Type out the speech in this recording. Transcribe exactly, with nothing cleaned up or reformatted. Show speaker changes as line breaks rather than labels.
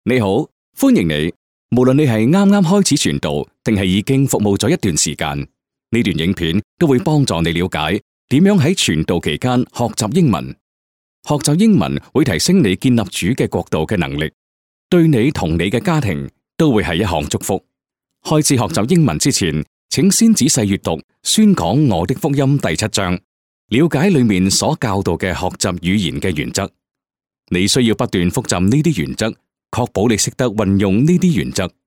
你好，歡迎你。無論你係啱啱開始傳道，定係已經服務咗一段時間，呢段影片都會幫助你了解點樣喺傳道期間學習英文。學習英文會提升你建立主嘅國度嘅能力，對你同你嘅家庭都會係一項祝福。開始學習英文之前，請先仔細閱讀《宣講我的福音》第七章，了解裏面所教導嘅學習語言嘅原則。你需要不斷複習呢啲原則，確保你識得運用呢啲原則。